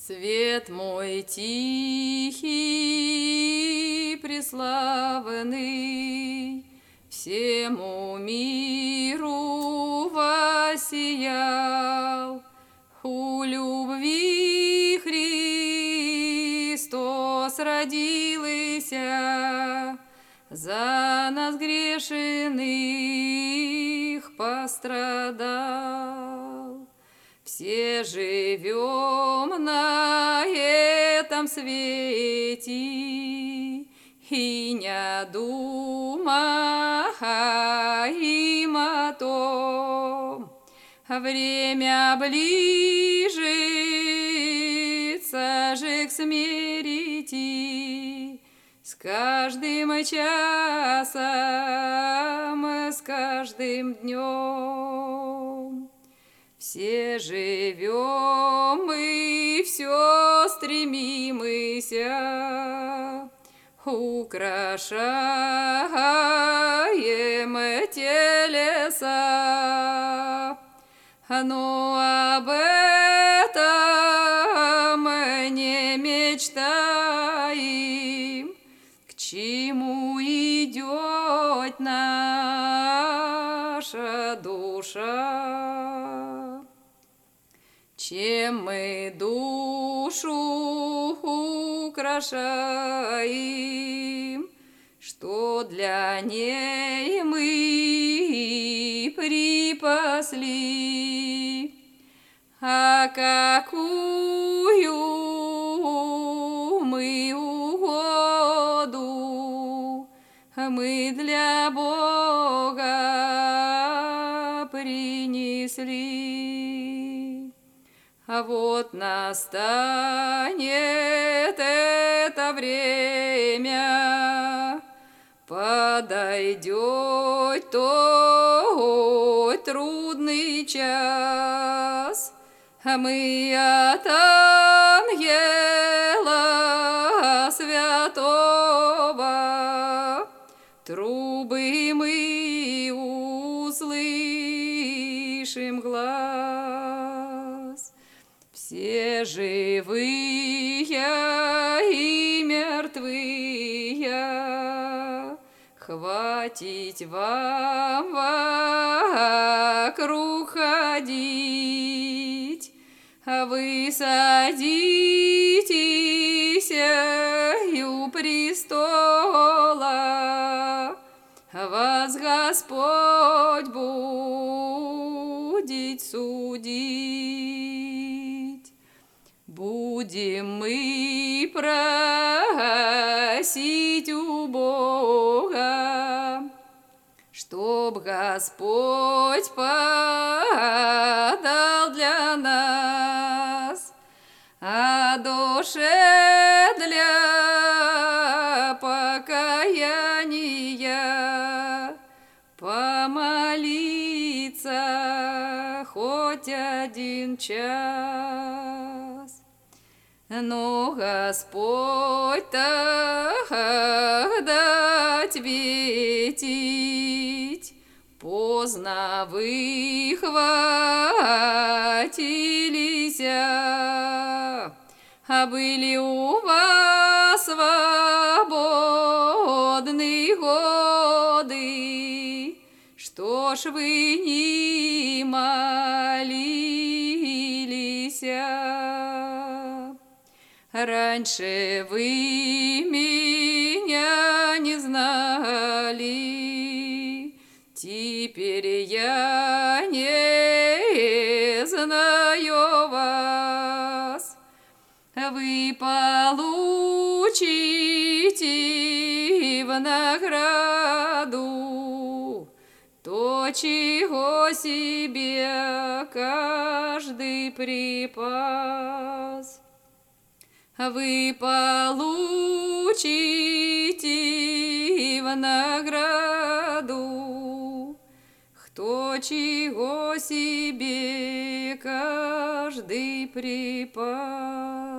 Свет мой тихий, преславный, всему миру воссиял. У любви Христос родился, за нас грешных пострадал. Все живем на этом свете и не думаем о том, время ближется же к смерти, с каждым часом, с каждым днем. Все живем мы, все стремимся, украшаем телеса, но об этом не мечтаем, к чему идет наша душа. Чем мы душу украшаем, что для ней мы припасли, а какую мы угоду мы для Бога принесли. А вот настанет это время, подойдет тот трудный час, а мы от ангела святого трубы мы услышим глас. Все живые и мертвые, хватит вам вокруг ходить, а вы садитесь у престола, вас Господь будет судить. Будем мы просить у Бога, чтоб Господь подал для нас о душе для покаяния, помолиться хоть один час. Но Господь тогда ответить: поздно вы хватились, а были у вас свободные годы, что ж вы не молились? Раньше вы меня не знали, теперь я не знаю вас. Вы получите в награду то, чего себе каждый припас. Вы получите в награду то, чего себе каждый припас.